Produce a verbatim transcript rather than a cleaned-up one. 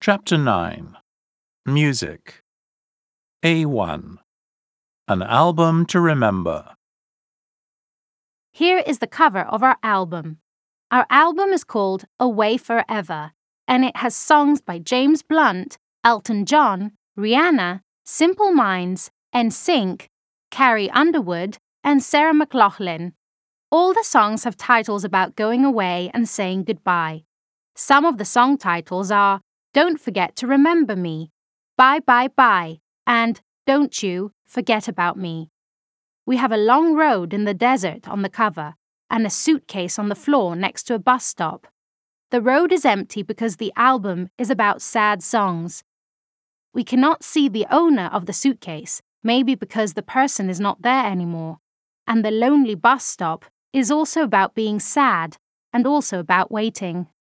Chapter nine. Music. A one. An album to remember. Here is the cover of our album. Our album is called Away Forever, and it has songs by James Blunt, Elton John, Rihanna, Simple Minds, N Sync, Carrie Underwood, and Sarah McLachlan. All the songs have titles about going away and saying goodbye. Some of the song titles are Don't Forget to Remember Me, Bye Bye Bye, and Don't You Forget About Me. We have a long road in the desert on the cover and a suitcase on the floor next to a bus stop. The road is empty because the album is about sad songs. We cannot see the owner of the suitcase, maybe because the person is not there anymore. And the lonely bus stop is also about being sad and also about waiting.